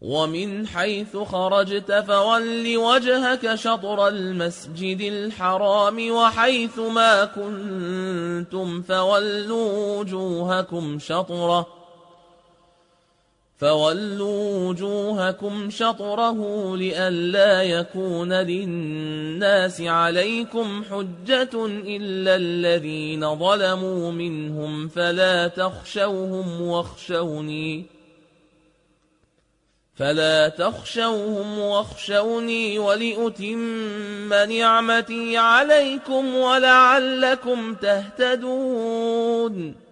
ومن حيث خرجت فول وجهك شطر المسجد الحرام وحيث ما كنتم فولوا وجوهكم شطره لئلا يكون للناس عليكم حجة إلا الذين ظلموا منهم فلا تخشوهم واخشوني ولأتم نعمتي عليكم ولعلكم تهتدون